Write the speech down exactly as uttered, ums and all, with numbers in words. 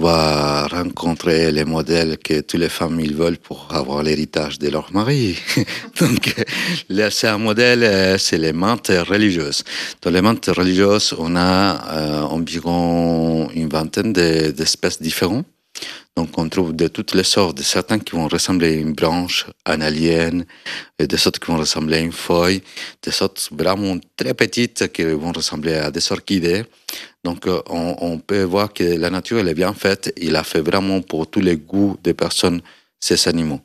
va rencontrer les modèles que toutes les femmes ils veulent pour avoir l'héritage de leur mari. Donc, là, c'est un modèle, euh, c'est les mantes religieuses. Dans les mantes religieuses, on a euh, environ une vingtaine de- d'espèces différentes. Donc, on trouve de toutes les sortes, de certains qui vont ressembler à une branche, à un alien, et des autres qui vont ressembler à une feuille, des autres vraiment très petites qui vont ressembler à des orchidées. Donc, euh, on, on peut voir que la nature, elle est bien faite. Il a fait vraiment pour tous les goûts des personnes ces animaux.